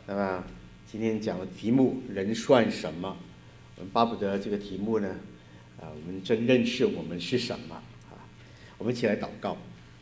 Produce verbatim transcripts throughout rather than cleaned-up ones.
那么今天讲的题目人算什么？我们巴不得这个题目呢，啊，我们真认识我们是什么啊？我们一起来祷告。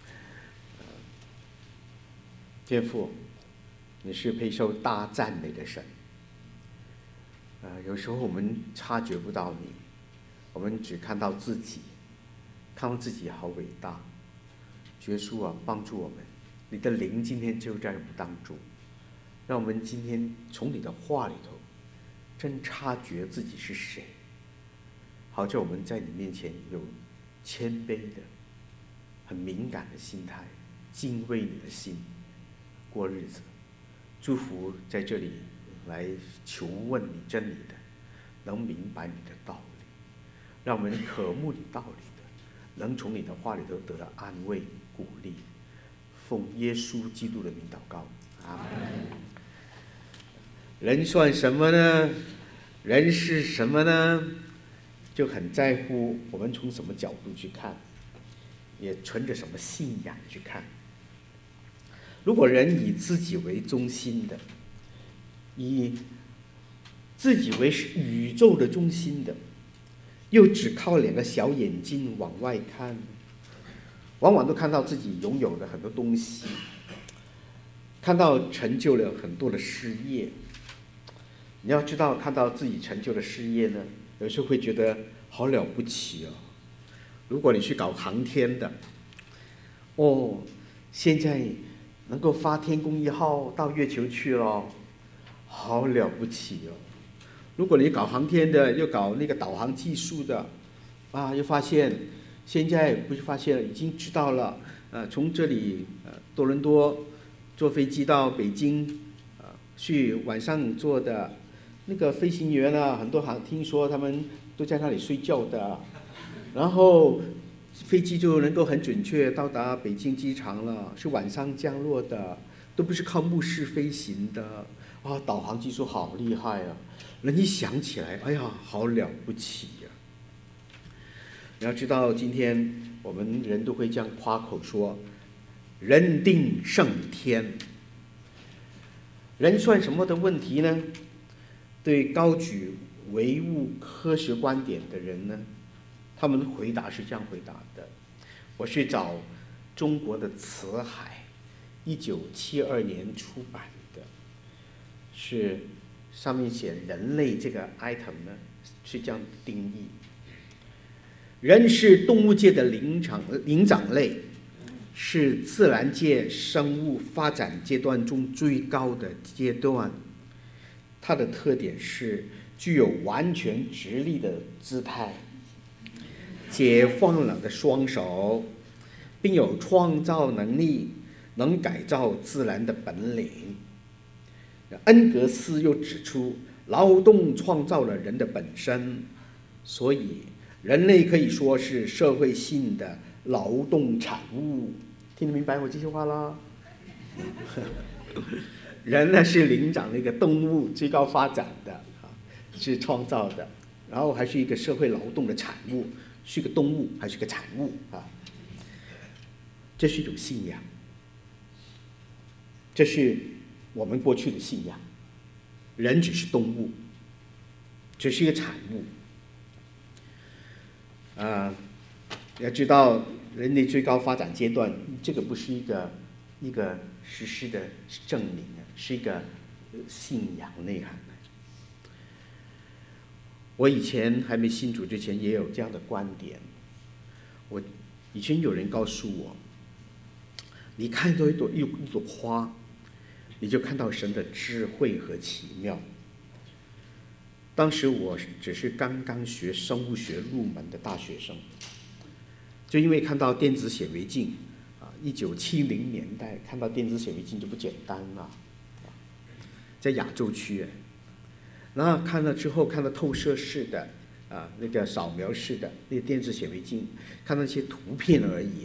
天父，你是配受大赞美的神。呃，有时候我们察觉不到你，我们只看到自己，看到自己好伟大。耶稣啊，帮助我们，你的灵今天就在我们当中，让我们今天从你的话里头，真察觉自己是谁，好叫我们在你面前有谦卑的、很敏感的心态，敬畏你的心，过日子。祝福在这里来求问你真理的，能明白你的道理，让我们渴慕你道理的，能从你的话里头得到安慰、鼓励。奉耶稣基督的名祷告，阿门。人算什么呢？人是什么呢？就很在乎我们从什么角度去看，也存着什么信仰去看。如果人以自己为中心的，以自己为宇宙的中心的，又只靠两个小眼睛往外看，往往都看到自己拥有的很多东西，看到成就了很多的事业。你要知道，看到自己成就的事业呢，有时候会觉得好了不起哦。如果你去搞航天的，哦，现在能够发天宫一号到月球去了，好了不起哦。如果你搞航天的，又搞那个导航技术的，啊，又发现现在不是发现了，已经知道了，呃，从这里呃多伦多坐飞机到北京，呃，去晚上坐的那个飞行员啊，很多好听说他们都在那里睡觉的，然后飞机就能够很准确到达北京机场了，是晚上降落的，都不是靠目视飞行的啊！导航技术好厉害啊！人一想起来，哎呀，好了不起呀、啊！你要知道，今天我们人都会这样夸口说：“人定胜天。”人算什么的问题呢？对高举唯物科学观点的人呢，他们的回答是这样回答的：我是找中国的辞海，一九七二年出版的，是上面写人类这个 item 呢是这样定义：人是动物界的灵长灵长类，是自然界生物发展阶段中最高的阶段。它的特点是具有完全直立的姿态，解放了的双手，并有创造能力，能改造自然的本领。恩格斯又指出，劳动创造了人的本身，所以人类可以说是社会性的劳动产物。听得明白我这句话啦？人呢是灵长的一个动物，最高发展的啊，是创造的，然后还是一个社会劳动的产物，是一个动物还是个产物啊？这是一种信仰，这是我们过去的信仰。人只是动物，只是一个产物。啊，要知道人类最高发展阶段，这个不是一个一个实施的证明啊，是一个信仰内涵。我以前还没信主之前也有这样的观点。我以前有人告诉我，你看到一朵一一朵花，你就看到神的智慧和奇妙。当时我只是刚刚学生物学入门的大学生，就因为看到电子显微镜啊，一九七零年代看到电子显微镜就不简单了，在亚洲区，然后看了之后看到透射式的啊，那个扫描式的那个电子显微镜，看到一些图片而已，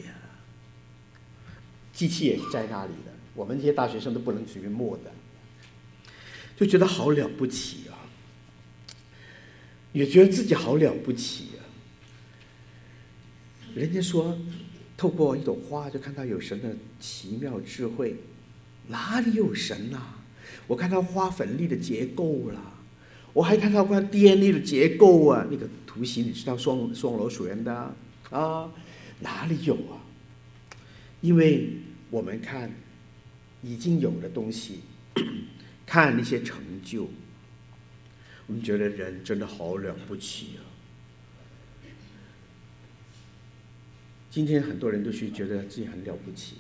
机器也在那里的，我们这些大学生都不能随便摸的，就觉得好了不起啊，也觉得自己好了不起啊。人家说，透过一朵花就看到有神的奇妙智慧，哪里有神啊？ 我看到花粉粒的结构了，我还看到过 D N A 的结构啊，那个图形你知道双双螺旋的啊，哪里有啊？因为我们看已经有的东西，看那些成就，我们觉得人真的好了不起啊。今天很多人都是觉得自己很了不起，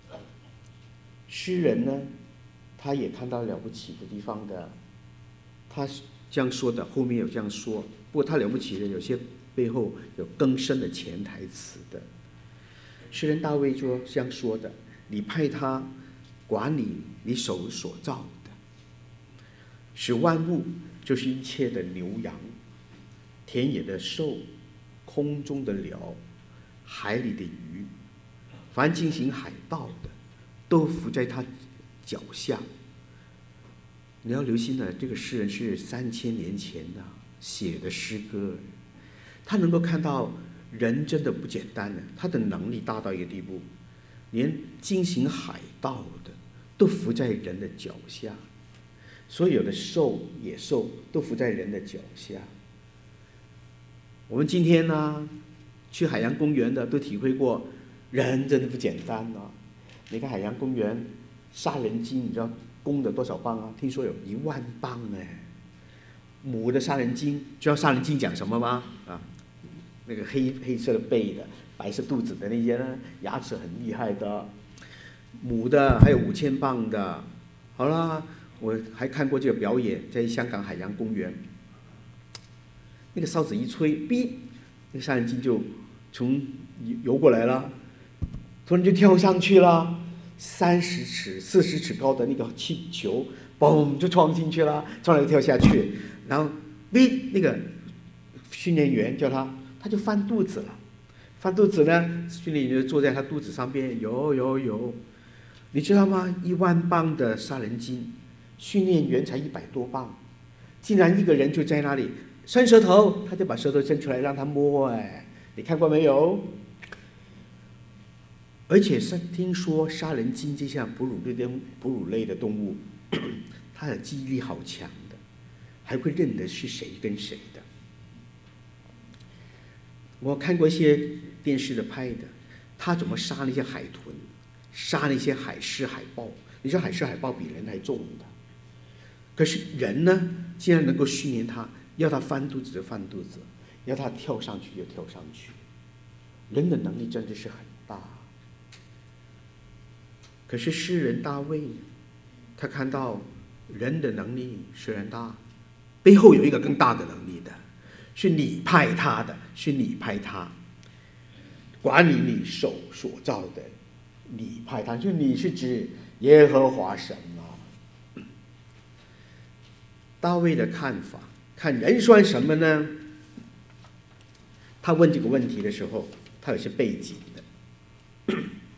诗人呢，他也看到了不起的地方的，他这样说的，后面有这样说，不过他了不起的有些背后有更深的潜台词的。诗人大卫说这样说的：你派他管理你手所造的，使万物，就是一切的牛羊、田野的兽、空中的鸟、海里的鱼，凡进行海盗的，都伏在他脚下。你要留心的，这个诗人是三千年前的写的诗歌，他能够看到人真的不简单的，他的能力大到一个地步，连进行海盗的都伏在人的脚下，所有的兽野兽都伏在人的脚下。我们今天呢，去海洋公园的都体会过，人真的不简单啊！你看海洋公园，杀人鲸你知道公的多少磅啊？听说有一万磅哎。母的杀人鲸，知道杀人鲸讲什么吗？啊，那个黑黑色的背的，白色肚子的那些呢，牙齿很厉害的。母的还有五千磅的。好啦，我还看过这个表演，在香港海洋公园，那个哨子一吹，哔，那个杀人鲸就从游过来了，突然就跳上去了，三十尺、四十尺高的那个气球，嘣就撞进去了，撞了跳下去，然后哔，那个训练员叫他，他就翻肚子了，翻肚子呢，训练员就坐在他肚子上边游游游，你知道吗？一万磅的杀人鲸，训练员才一百多磅，竟然一个人就在那里伸舌头，他就把舌头伸出来让他摸，哎，你看过没有？而且是听说杀人鲸这项哺乳类的哺乳类的动物，它的记忆力好强的，还会认得是谁跟谁的。我看过一些电视的拍的，他怎么杀那些海豚，杀那些海狮、海豹。你说海狮、海豹比人还重的，可是人呢，竟然能够训练他，要他翻肚子就翻肚子，要他跳上去就跳上去。人的能力真的是很大。可是诗人大卫，他看到人的能力虽然大，背后有一个更大的能力的，是你派他的，是你派他管理你手所造的，你派他，就你是指耶和华神啊。大卫的看法，看人算什么呢？他问这个问题的时候，他有些背景的。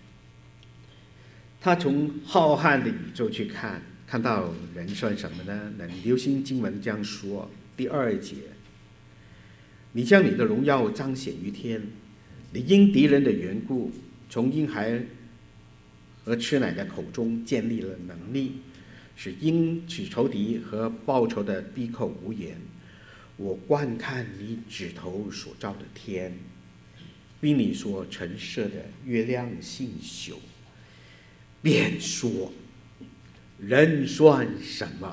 他从浩瀚的宇宙去看，看到人算什么呢？那你留心经文这样说，第二节，你将你的荣耀彰显于天，你因敌人的缘故，从婴孩和吃奶的口中建立了能力，使因取仇敌和报仇的闭口无言。我观看你指头所造的天，并你所陈设的月亮星宿，便说人算什么？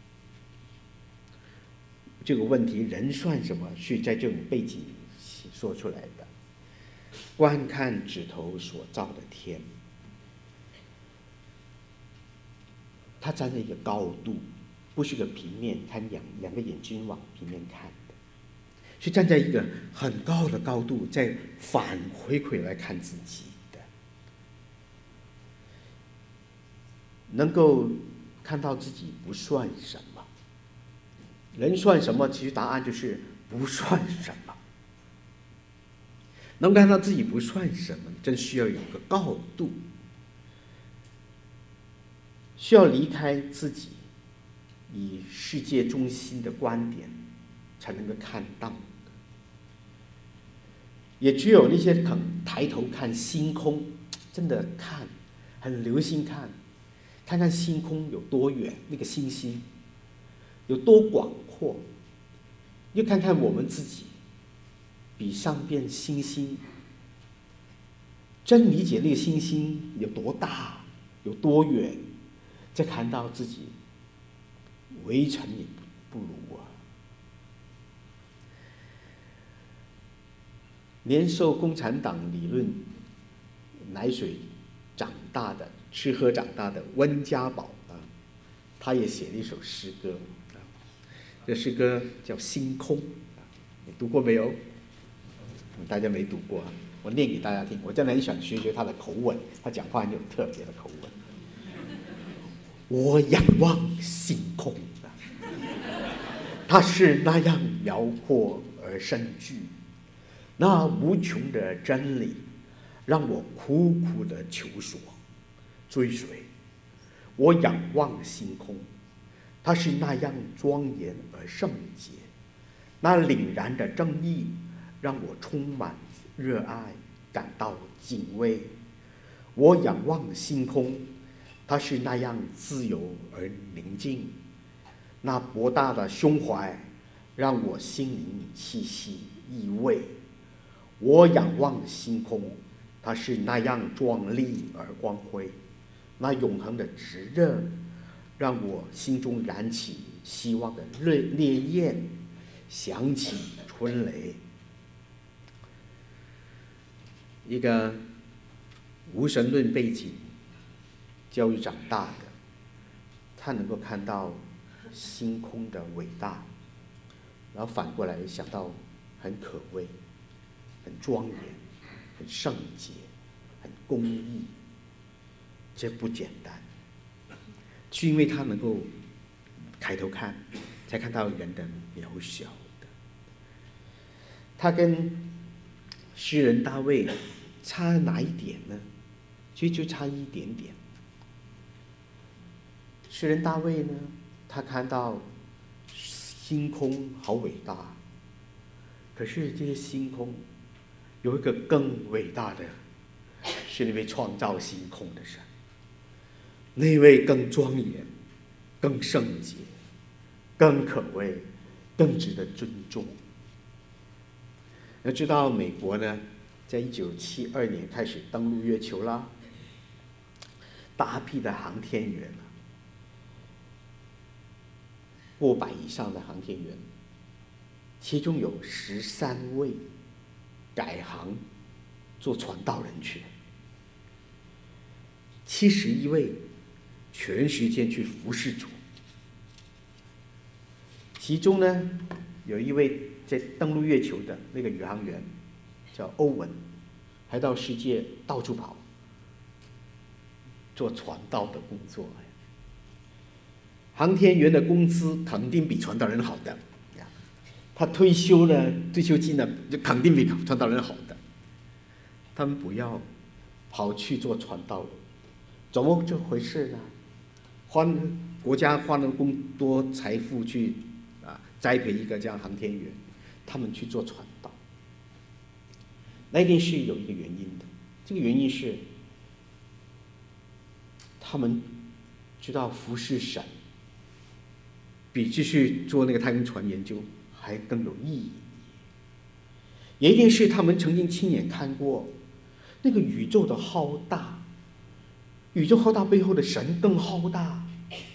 这个问题人算什么是在这种背景说出来的。观看指头所造的天，他站在一个高度，不是个平面看，两两个眼睛往平面看的，是站在一个很高的高度，在反回馈来看自己的，能够看到自己不算什么。人算什么？其实答案就是不算什么。能看到自己不算什么，真需要有个高度，需要离开自己以世界中心的观点，才能够看到。也只有那些肯抬头看星空，真的看，很留心看， 看看星空有多远，那个星星有多广阔，又看看我们自己，比上边星星，真理解那个星星有多大，有多远，再看到自己微尘也不如啊。连受共产党理论奶水长大的、吃喝长大的温家宝啊，他也写了一首诗歌啊，这诗歌叫《星空》，你读过没有？大家没读过啊，我念给大家听。我真的很想学学他的口吻，他讲话很有特别的口吻。我仰望星空啊，它是那样辽阔而深巨。那无穷的真理让我苦苦的求索追随，我仰望星空，它是那样庄严而圣洁，那凛然的正义让我充满热爱，感到敬畏。我仰望星空，它是那样自由而宁静，那博大的胸怀让我心灵气息意味。我仰望星空，它是那样壮丽而光辉，那永恒的炙热让我心中燃起希望的烈烈焰，响起春雷。一个无神论背景教育长大的，他能够看到星空的伟大，然后反过来想到很可畏、很庄严、很圣洁、很公义，这不简单，是因为他能够抬头看，才看到人的渺小的。他跟诗人大卫差哪一点呢？其实就差一点点。诗人大卫呢，他看到星空好伟大，可是这些星空有一个更伟大的，是那位创造星空的神，那位更庄严、更圣洁、更可畏、更值得尊重。要知道，美国呢，在一九七二年开始登陆月球啦，大批的航天员，过百以上的航天员，其中有十三位改行做传道人去了，七十一位全时间去服侍主。其中呢，有一位在登陆月球的那个宇航员叫欧文，还到世界到处跑，做传道的工作。航天员的工资肯定比传道人好的，他退休了，退休金呢就肯定比传道人好的。他们不要跑去做传道，怎么这回事呢？花国家花了更多财富去啊栽培一个这样航天员，他们去做传道，那一定是有一个原因的。这个原因是他们知道服侍神比继续做那个太空船研究还更有意义，也一定是他们曾经亲眼看过那个宇宙的浩大，宇宙浩大背后的神更浩大，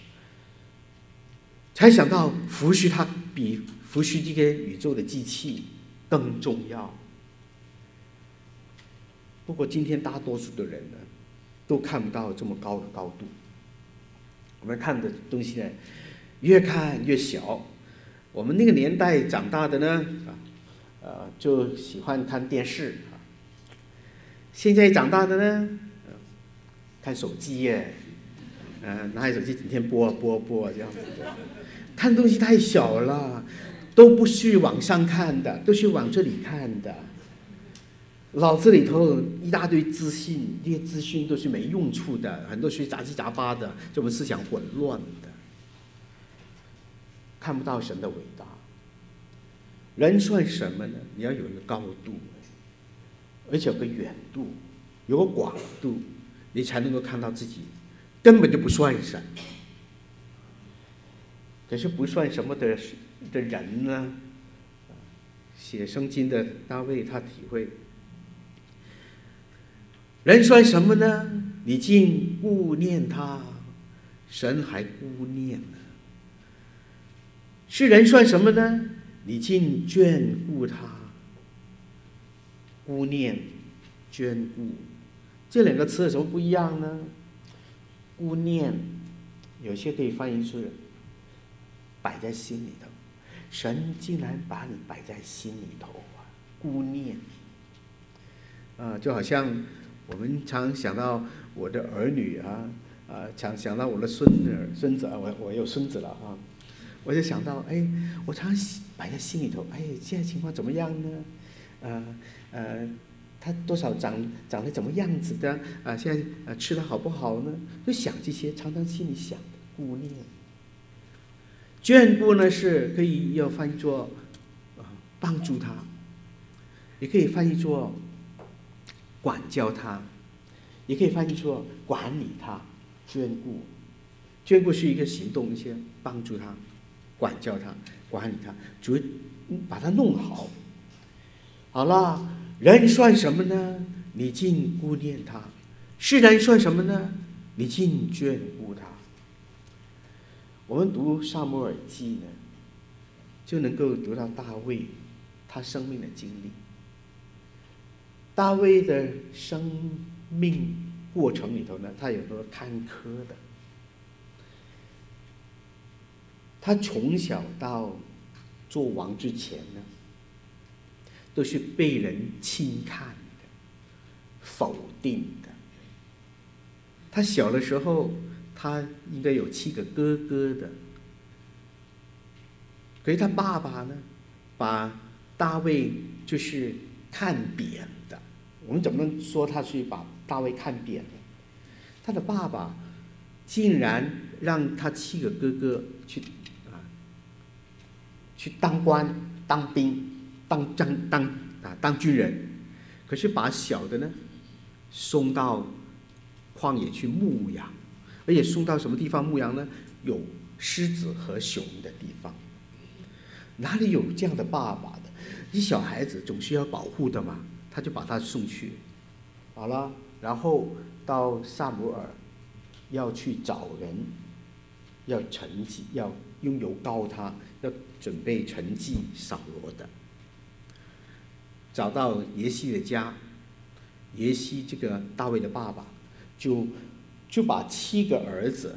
才想到服侍他比服侍这个宇宙的机器更重要。不过今天大多数的人呢，都看不到这么高的高度，我们看的东西呢，越看越小。我们那个年代长大的呢，啊，呃，就喜欢看电视啊。现在长大的呢，呃、看手机耶，呃，拿起手机整天播播播这样子的，看东西太小了，都不是往上看的，都是往这里看的。脑子里头一大堆资讯，这些资讯都是没用处的，很多是杂七杂八的，就我们思想混乱的，看不到神的伟大。人算什么呢？你要有一个高度，而且有个远度，有个广度，你才能够看到自己根本就不算什么。可是不算什么的的人呢，写圣经的大卫他体会，人算什么呢？你竟顾念他，神还顾念呢。是人算什么呢？你竟眷顾他。顾念、眷顾，这两个词有什么不一样呢？顾念有些可以翻译是摆在心里头，神竟然把你摆在心里头啊！顾念啊，就好像我们常想到我的儿女啊，啊，常想到我的孙儿、孙子啊，我我有孙子了啊，我就想到，哎，我常摆在心里头，哎，现在情况怎么样呢？呃呃，他多少长长得怎么样子的啊？现在呃吃的好不好呢？就想这些，常常心里想的顾念。眷顾呢是可以要翻译作啊帮助他，也可以翻译作管教他，也可以翻译作管理他。眷顾，眷顾是一个行动，一些帮助他、管教他、管理他，主要把他弄好。好了，人算什么呢？你竟顾念他；世人算什么呢？你竟眷顾他。我们读撒母耳记呢，就能够读到大卫他生命的经历。大卫的生命过程里头呢，他有多坎坷的。他从小到做王之前呢，都是被人轻看的、否定的。他小的时候，他应该有七个哥哥的，可是他爸爸呢，把大卫就是看扁的。我们怎么能说他是把大卫看扁呢？他的爸爸竟然让他七个哥哥去啊，去当官、当兵。当当当啊，当军人，可是把小的呢送到旷野去牧羊，而且送到什么地方牧羊呢？有狮子和熊的地方。哪里有这样的爸爸的？你小孩子总是要保护的嘛，他就把他送去。好了，然后到撒母耳要去找人，要承继，要用油膏他，要准备承继扫罗的。找到耶西的家，耶西这个大卫的爸爸就就把七个儿子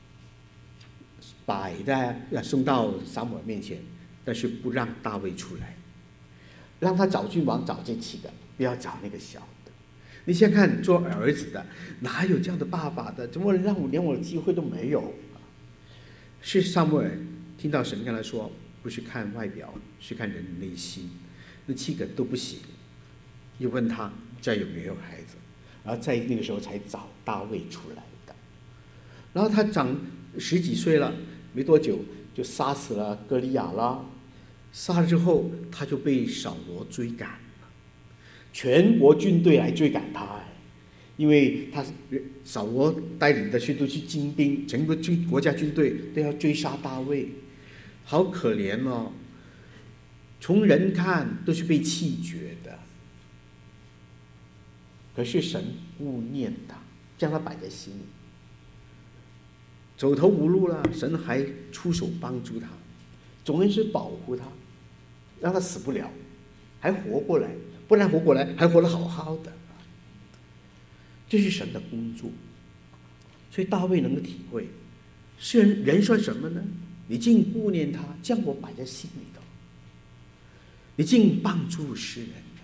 摆在要送到撒母耳面前，但是不让大卫出来，让他找君王找这七个，不要找那个小的。你先看做儿子的哪有这样的爸爸的？怎么让我连我的机会都没有？是撒母耳听到神跟他说，不是看外表，是看人的内心。那七个都不行，又问他家有没有孩子，然后在那个时候才找大卫出来的。然后他长十几岁了，没多久就杀死了歌利亚了。杀了之后，他就被扫罗追赶了，全国军队来追赶他，因为他扫罗带领的去都去精兵，整个军国家军队都要追杀大卫，好可怜哦。从人看都是被弃绝的，可是神顾念他，将他摆在心里。走投无路了，神还出手帮助他，总而是保护他，让他死不了，还活过来，不然活过来还活得好好的。这是神的工作，所以大卫能够体会，是人人算什么呢？你竟顾念他，将我摆在心里头。你竟帮助世人了。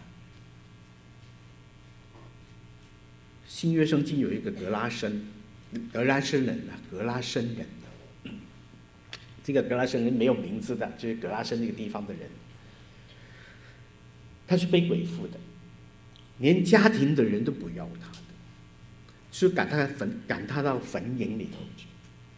新约圣经有一个格拉森，格拉森人啊，格拉森人啊。这个格拉森人没有名字的，就是格拉森那个地方的人。他是被鬼附的，连家庭的人都不要他的，就赶他坟，赶他到坟茔里头去。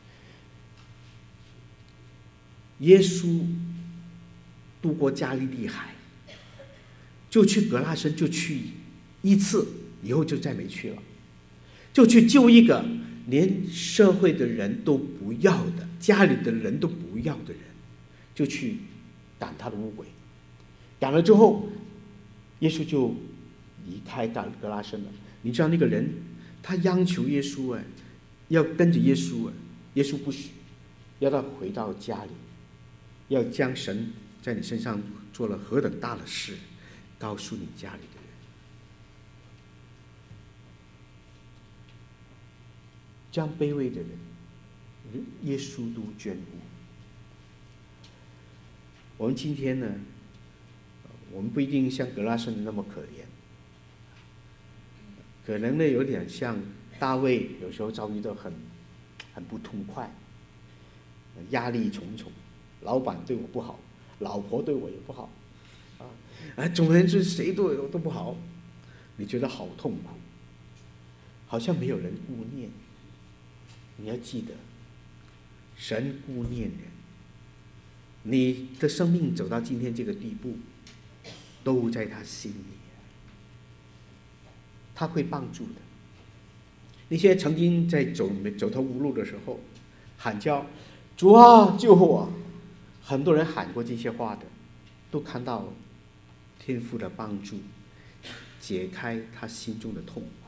耶稣渡过加利利海，就去格拉森，就去一次，以后就再没去了。就去救一个连社会的人都不要的，家里的人都不要的人，就去赶他的污鬼。赶了之后，耶稣就离开格拉森了。你知道那个人，他央求耶稣哎，要跟着耶稣哎，耶稣不许，要他回到家里，要将神在你身上做了何等大的事，告诉你家里的人。这样卑微的人，耶稣都眷顾。我们今天呢，我们不一定像格拉森那么可怜，可能呢有点像大卫，有时候遭遇到很很不痛快，压力重重，老板对我不好，老婆对我也不好，啊，啊，总而言之谁对我都不好，你觉得好痛苦，好像没有人顾念。你要记得，神顾念人。你的生命走到今天这个地步，都在他心里，他会帮助的。那些曾经在走走投无路的时候喊叫主啊救我，很多人喊过这些话的，都看到天父的帮助，解开他心中的痛苦。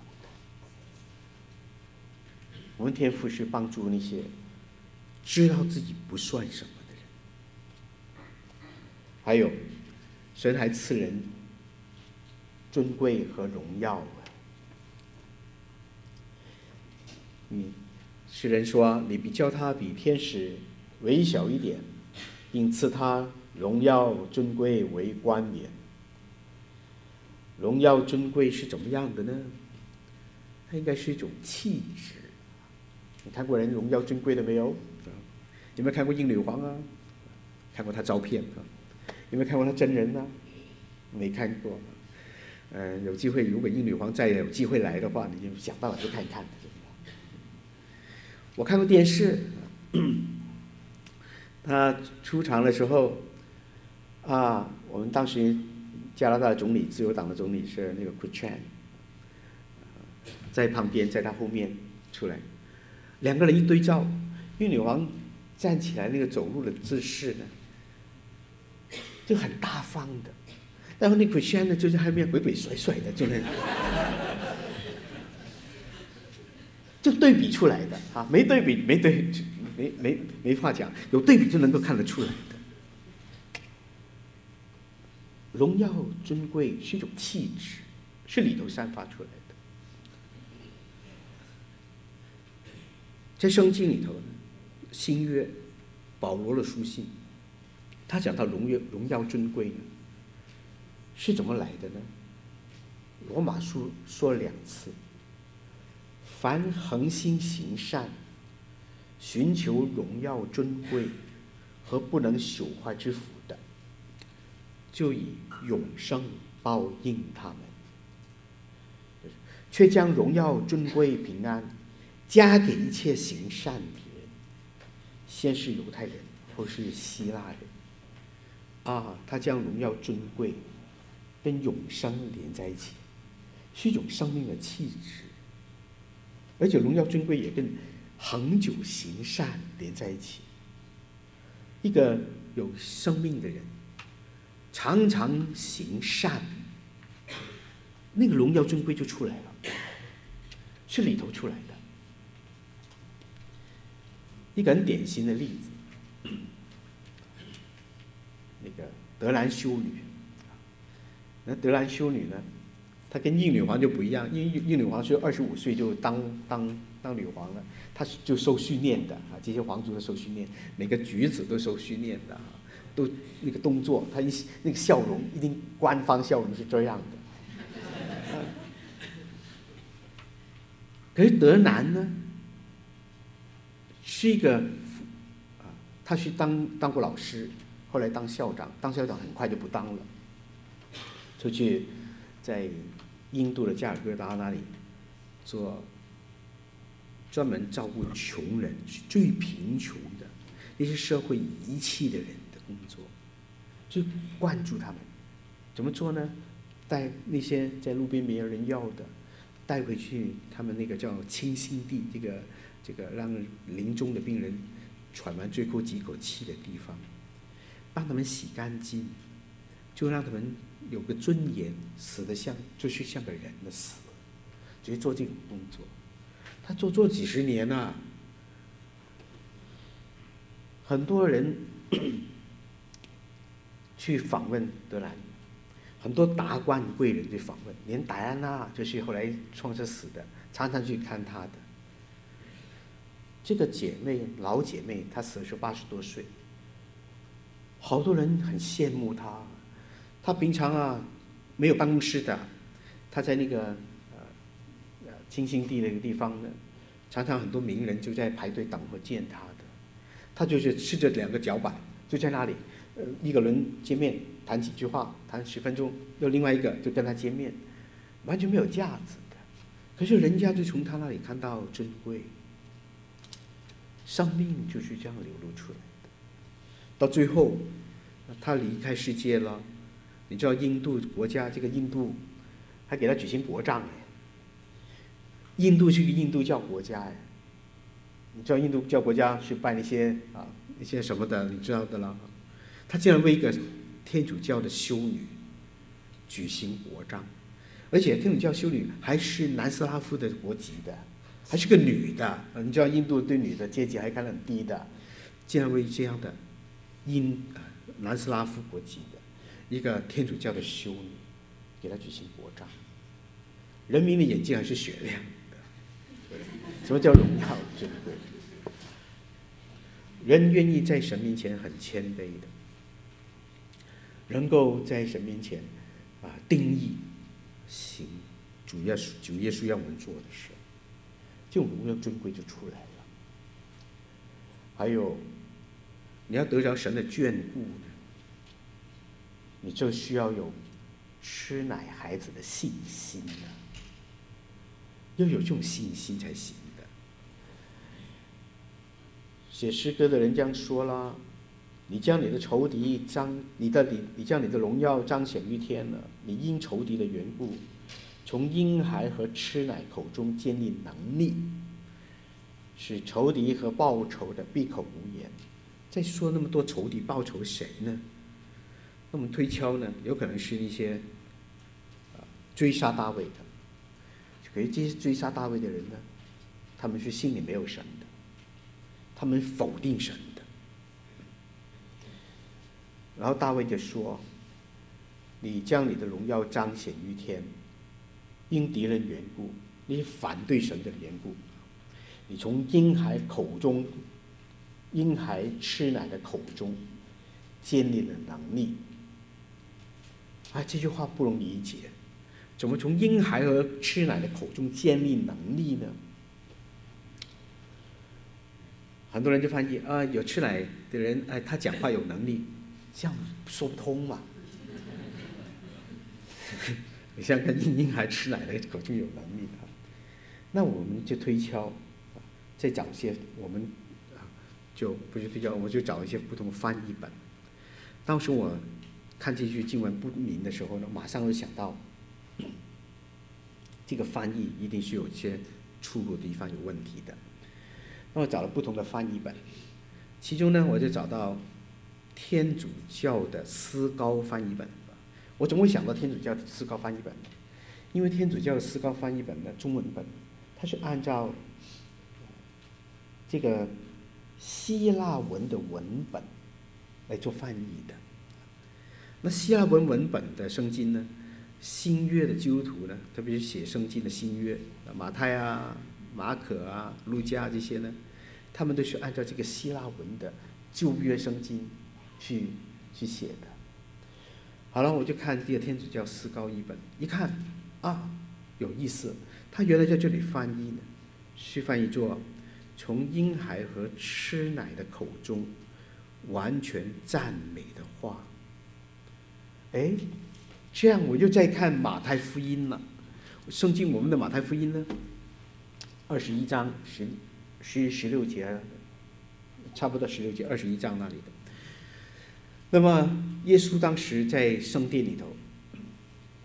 我们天父是帮助那些知道自己不算什么的人。还有，神还赐人尊贵和荣耀。嗯，诗人说：“你比叫他比天使微小一点，并赐他荣耀尊贵为冠冕。”荣耀尊贵是怎么样的呢？它应该是一种气质。你看过人荣耀尊贵的没有？有没有看过英女皇啊？看过她照片啊？有没有看过她真人呢、啊？没看过。呃，有机会，如果英女皇再有机会来的话，你就想办法去看看。我看过电视，她出场的时候，啊，我们当时加拿大的总理，自由党的总理是那个 Chrétien， 在旁边，在她后面出来。两个人一对照，英女王站起来那个走路的姿势呢，就很大方的，然后那个轩呢就在后面鬼鬼祟祟的，就那，就对比出来的啊，没对比没对没没没话讲，有对比就能够看得出来的。荣耀尊贵是一种气质，是里头散发出来的。在圣经里头呢，新约保罗的书信，他讲到荣耀荣耀尊贵呢，是怎么来的呢？罗马书说了两次，凡恒心行善，寻求荣耀尊贵和不能朽坏之福的，就以永生报应他们，却将荣耀尊贵平安加给一切行善的人，先是犹太人，后是希腊人。啊，他将荣耀尊贵跟永生连在一起，是一种生命的气质。而且荣耀尊贵也跟恒久行善连在一起。一个有生命的人，常常行善，那个荣耀尊贵就出来了，是里头出来的。一个很典型的例子，那个德兰修女。那德兰修女呢，她跟英女皇就不一样，英英女皇是二十五岁就当当当女皇了，她就受训练的啊，这些皇族都受训练，每个举止都受训练的啊，都那个动作，她一那个笑容，一定官方笑容是这样的。啊、可是德兰呢？是一个，啊，他去当当过老师，后来当校长，当校长很快就不当了，就去在印度的加尔各答那里做专门照顾穷人、最贫穷的那些社会遗弃的人的工作，就关注他们。怎么做呢？带那些在路边没有人要的，带回去他们那个叫清心地这个这个让临终的病人喘完最后几口气的地方，帮他们洗干净，就让他们有个尊严，死得像就是像个人的死，就做这种动作。他做做几十年了、啊，很多人去访问德兰，很多达官贵人去访问，连戴安娜就是后来创车死的，常常去看他的。这个姐妹老姐妹，她死的时候八十多岁，好多人很羡慕她。她平常啊没有办公室的，她在那个呃清新地那个地方呢，常常很多名人就在排队等候见她的。她就是吃着两个脚板，就在那里，呃一个人见面谈几句话，谈十分钟，又另外一个就跟她见面，完全没有架子的。可是人家就从她那里看到珍贵。生命就是这样流露出来的。到最后，他离开世界了。你知道印度国家这个印度，还给他举行国葬哎。印度是个印度教国家哎。你知道印度教国家是办一些啊一些什么的，你知道的了。他竟然为一个天主教的修女举行国葬，而且天主教修女还是南斯拉夫的国籍的。还是个女的，你知道印度对女的阶级还看得很低的，竟然为这样的印南斯拉夫国籍的一个天主教的修女，给她举行国葬。人民的眼睛还是雪亮的。什么叫荣耀珍贵？人愿意在神面前很谦卑的，能够在神面前啊定义行主耶稣主耶稣要我们做的事。这种荣耀尊贵就出来了。还有，你要得着神的眷顾呢，你就需要有吃奶孩子的信心呢，要有这种信心才行的。写诗歌的人这样说啦：你将你的仇敌彰，你的你你将你的荣耀彰显于天了。你因仇敌的缘故，从婴孩和吃奶口中建立能力，使仇敌和报仇的闭口无言。再说那么多仇敌报仇谁呢？那么推敲呢，有可能是一些、呃、追杀大卫的。可是这些追杀大卫的人呢，他们是心里没有神的，他们否定神的。然后大卫就说：你将你的荣耀彰显于天，因敌人缘故，你反对神的缘故，你从婴孩口中，婴孩吃奶的口中建立了能力。啊，这句话不容易理解，怎么从婴孩和吃奶的口中建立能力呢？很多人就翻译啊，有吃奶的人，哎，他讲话有能力，这样说不通嘛。你想看婴孩吃奶的口中有能力啊，那我们就推敲，再找一些我们就不是推敲，我就找一些不同的翻译本。当时我看这句经文不明的时候呢，马上就想到，这个翻译一定是有一些出入的地方有问题的。那我找了不同的翻译本，其中呢，我就找到天主教的思高翻译本。我怎么会想到天主教的思高翻译本呢？因为天主教的思高翻译本的中文本，它是按照这个希腊文的文本来做翻译的。那希腊文文本的圣经呢，新约的基督徒呢，特别是写圣经的新约，马太啊、马可啊、路加这些呢，他们都是按照这个希腊文的旧约圣经去去写的。好了，我就看这个天主教思高译本，一看啊，有意思，他原来在这里翻译呢，是翻译作从婴孩和吃奶的口中完全赞美的话。哎，这样我就再看马太福音了。圣经我们的马太福音呢，二十一章十十十六节，差不多十六节，二十一章那里的。那么耶稣当时在圣殿里头，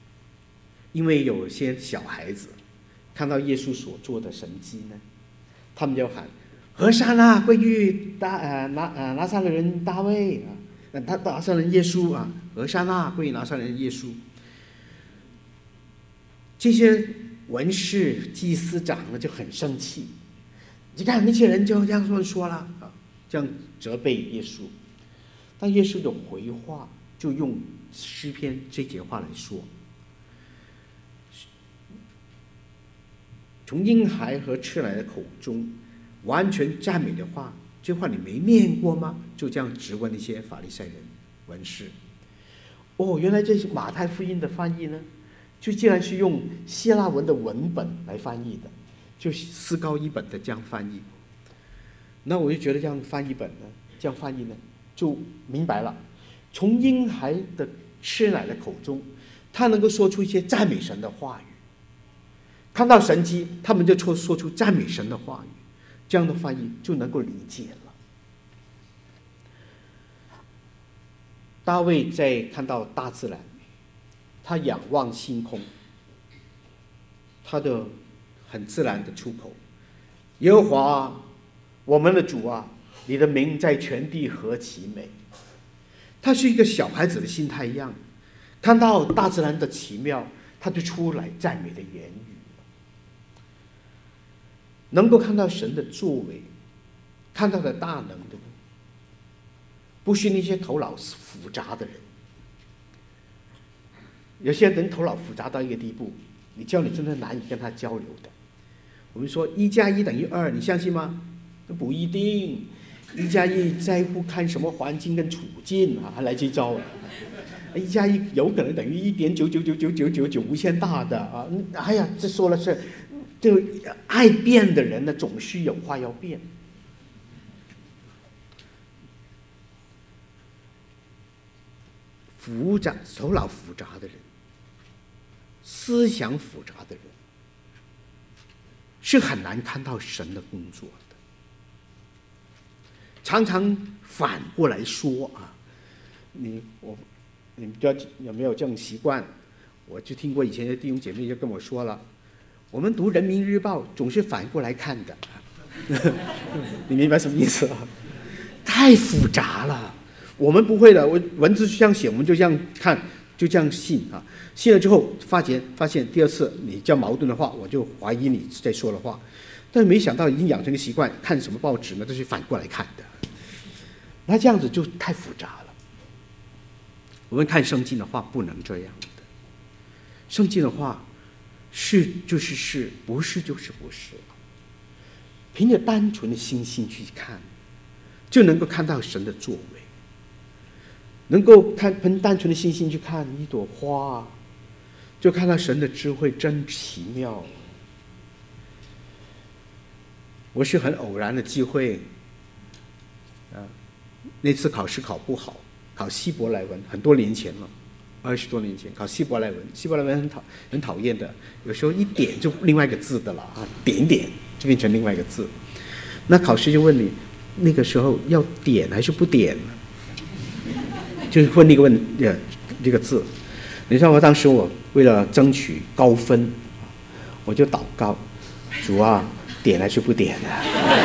因为有些小孩子看到耶稣所做的神迹呢， 他们就喊和散那归于大呃拿呃拿撒勒人大卫啊，呃他拿撒勒人耶稣啊，和散那归于拿撒勒人耶稣。这些文士祭司长呢就很生气，你看那些人就这样说说了啊，这样责备耶稣。但耶稣的回话就用诗篇这节话来说，从婴孩和吃奶的口中完全赞美的话，这话你没念过吗？就这样质问那些法利赛人文士。哦，原来这是马太福音的翻译呢，就竟然是用希腊文的文本来翻译的，就四高一本的这样翻译。那我就觉得这样翻译本呢，这样翻译呢，就明白了，从婴孩的吃奶的口中，他能够说出一些赞美神的话语。看到神迹，他们就说说出赞美神的话语，这样的翻译就能够理解了。大卫在看到大自然，他仰望星空，他的很自然的出口：耶和华，我们的主啊，你的名在全地何其美。他是一个小孩子的心态一样，看到大自然的奇妙，他就出来赞美的言语。能够看到神的作为，看到的大能的，不是那些头脑复杂的人。有些人头脑复杂到一个地步，你叫你真的难以跟他交流的。我们说一加一等于二，你相信吗？不一定。一加一在乎看什么环境跟处境啊，还来这招。一加一有可能等于一点九九九九九九九无限大的啊！哎呀，这说了是。就爱变的人呢，总是有话要变。复杂、头脑复杂的人，思想复杂的人，是很难看到神的工作的。常常反过来说啊，你我你们知道有没有这种习惯？我就听过以前的弟兄姐妹就跟我说了。我们读人民日报总是反过来看的，你明白什么意思啊？太复杂了，我们不会的。我文字就这样写，我们就这样看，就这样信啊。信了之后，发现发现第二次你叫矛盾的话，我就怀疑你在说的话。但是没想到已经养成个习惯，看什么报纸呢，都是反过来看的。那这样子就太复杂了。我们看圣经的话，不能这样的。圣经的话。是就是是，不是就是不是。凭着单纯的心性去看，就能够看到神的作为。能够看凭单纯的心性去看一朵花，就看到神的智慧真奇妙。我是很偶然的机会，啊，那次考试考不好，考希伯来文，很多年前了。二十多年前考希伯来文，希伯来文很讨很讨厌的，有时候一点就另外一个字的了啊，点点就变成另外一个字。那考试就问你，那个时候要点还是不点呢？就是问那个问呃这个字。你知道我当时我为了争取高分，我就祷告，主啊，点还是不点呢？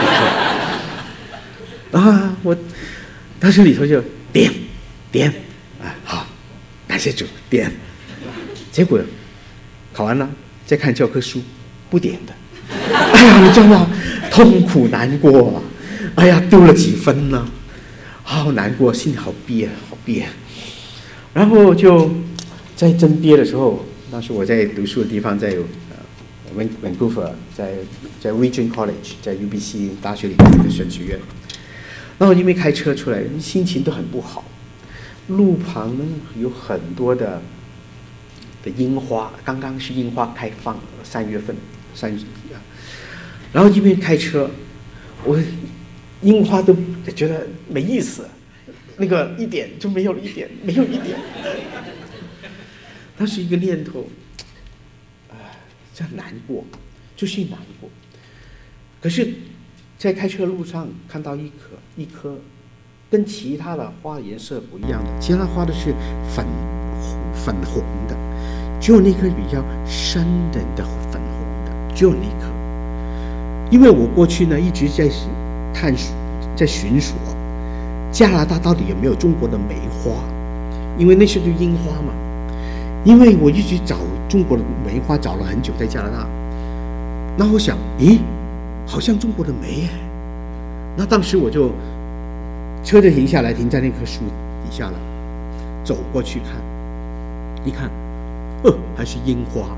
啊，我当时里头就点点啊，好。感谢主，点。结果考完了，再看教科书，不点的。哎呀，你知道吗？痛苦难过啊！哎呀，丢了几分呢？好难过，心里好憋，好憋。然后就在真憋的时候，当时我在读书的地方在，在呃，温 Vancouver， 在在 Regent College， 在 U B C 大学里面的神学院。然后因为开车出来，心情都很不好。路旁呢有很多的的樱花，刚刚是樱花开放，三月份，三月，然后一边开车，我樱花都觉得没意思，那个一点就没有了一点，没有一点。那是一个念头，啊，这样难过，就是难过。可是，在开车路上看到一棵一棵。跟其他的花颜色不一样的，其他花都是粉粉红的，只有那颗比较深的的粉红的，只有那颗。 因为我过去呢一直在探索，在寻索加拿大到底有没有中国的梅花，因为那是对樱花嘛。因为我一直找中国的梅花，找了很久在加拿大。那我想，咦，好像中国的梅耶。那当时我就车子停下来，停在那棵树底下了，走过去看，一看，呃，还是樱花。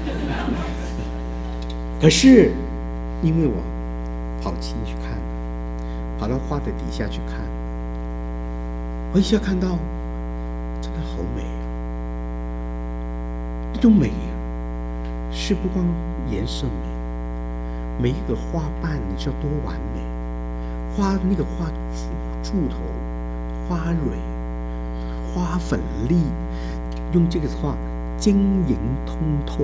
可是因为我跑进去看，跑到花的底下去看，我一下看到，真的好美啊！这种美啊，是不光颜色美，每一个花瓣你知道多完美，花那个花柱头、花蕊、花粉粒，用这个话晶莹通透，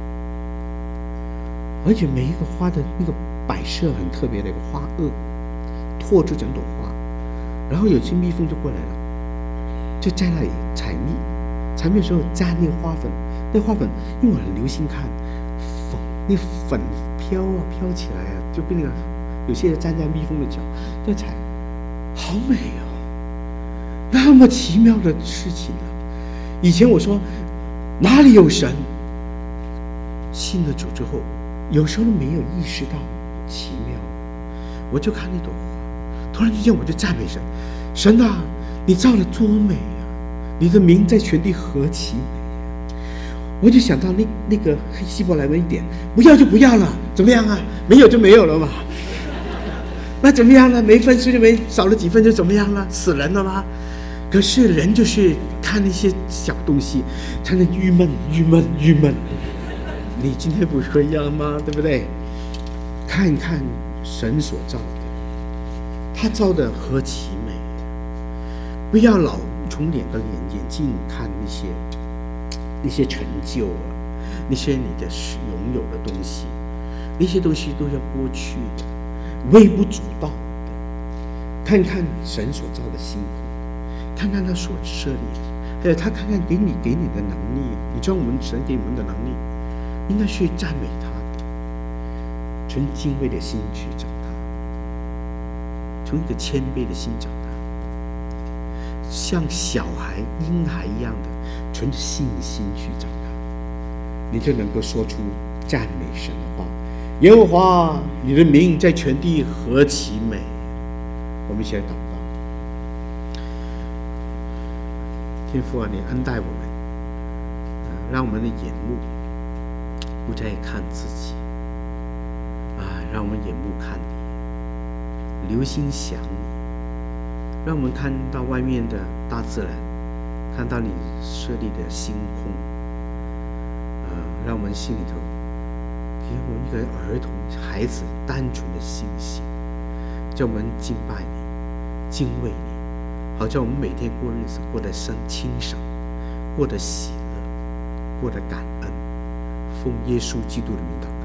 而且每一个花的那个摆设很特别的一个花萼，托住整朵花，然后有只蜜蜂就过来了，就在那里采蜜，采蜜的时候沾那个花粉，那花粉因为我很留心看，粉那粉飘啊飘起来啊，就被那个有些人站在蜜蜂的脚在采，好美哦，那么奇妙的事情啊！以前我说哪里有神，信了主之后，有时候没有意识到奇妙，我就看那朵花，突然之间我就赞美神，神啊，你造的多美啊！你的名在全地何其美啊！我就想到那那个希伯来文一点，不要就不要了，怎么样啊？没有就没有了嘛。那怎么样呢？没分数就没，少了几分就怎么样了？死人了吗？可是人就是看那些小东西，才能郁闷、郁闷、郁闷。你今天不是一样吗？对不对？看看神所造的，他造的何其美！不要老从两个眼眼镜看那些那些成就啊，那些你的拥有的东西，那些东西都要过去的，微不足道的。看看神所造的星空，看看他所设立的，还有他看看给你给你的能力。你知道我们神给我们的能力，应该去赞美他的，从敬畏的心去找他，从一个谦卑的心找他，像小孩婴孩一样的存着信心去找他，你就能够说出赞美神的话。耶和华，你的名在全地何其美！我们一起来祷告。天父啊，你恩待我们，让我们的眼目不再看自己啊，让我们眼目看你，留心想你，让我们看到外面的大自然，看到你设立的星空，呃，让我们心里头给我们一个儿童孩子单纯的信心，叫我们敬拜你，敬畏你，好叫我们每天过日子过得生清爽，过得喜乐，过得感恩。奉耶稣基督的名祷告。